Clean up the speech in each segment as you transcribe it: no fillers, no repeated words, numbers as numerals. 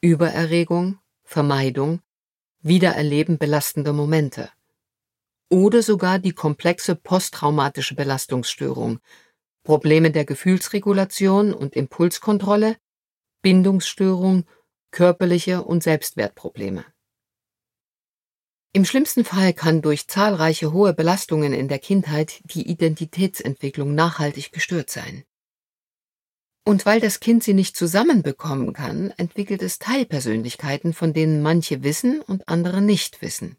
Übererregung, Vermeidung, Wiedererleben belastender Momente. Oder sogar die komplexe posttraumatische Belastungsstörung, Probleme der Gefühlsregulation und Impulskontrolle, Bindungsstörung, körperliche und Selbstwertprobleme. Im schlimmsten Fall kann durch zahlreiche hohe Belastungen in der Kindheit die Identitätsentwicklung nachhaltig gestört sein. Und weil das Kind sie nicht zusammenbekommen kann, entwickelt es Teilpersönlichkeiten, von denen manche wissen und andere nicht wissen.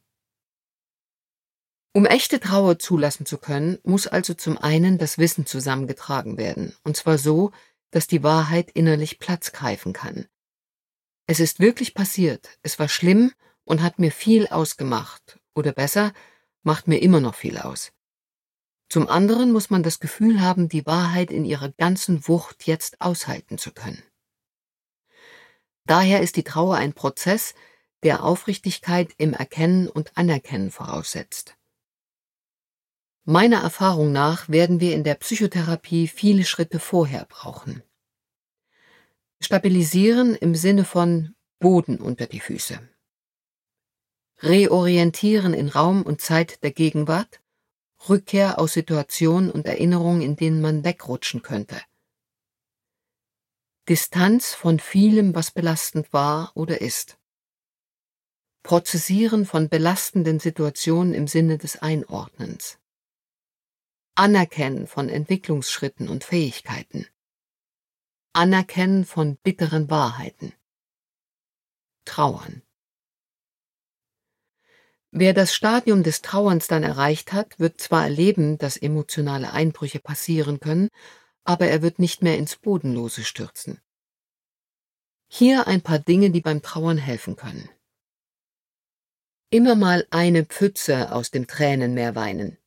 Um echte Trauer zulassen zu können, muss also zum einen das Wissen zusammengetragen werden, und zwar so, dass die Wahrheit innerlich Platz greifen kann. Es ist wirklich passiert, es war schlimm und hat mir viel ausgemacht, oder besser, macht mir immer noch viel aus. Zum anderen muss man das Gefühl haben, die Wahrheit in ihrer ganzen Wucht jetzt aushalten zu können. Daher ist die Trauer ein Prozess, der Aufrichtigkeit im Erkennen und Anerkennen voraussetzt. Meiner Erfahrung nach werden wir in der Psychotherapie viele Schritte vorher brauchen. Stabilisieren im Sinne von Boden unter die Füße. Reorientieren in Raum und Zeit der Gegenwart, Rückkehr aus Situationen und Erinnerungen, in denen man wegrutschen könnte. Distanz von vielem, was belastend war oder ist. Prozessieren von belastenden Situationen im Sinne des Einordnens. Anerkennen von Entwicklungsschritten und Fähigkeiten. Anerkennen von bitteren Wahrheiten. Trauern. Wer das Stadium des Trauerns dann erreicht hat, wird zwar erleben, dass emotionale Einbrüche passieren können, aber er wird nicht mehr ins Bodenlose stürzen. Hier ein paar Dinge, die beim Trauern helfen können. Immer mal eine Pfütze aus dem Tränenmeer weinen.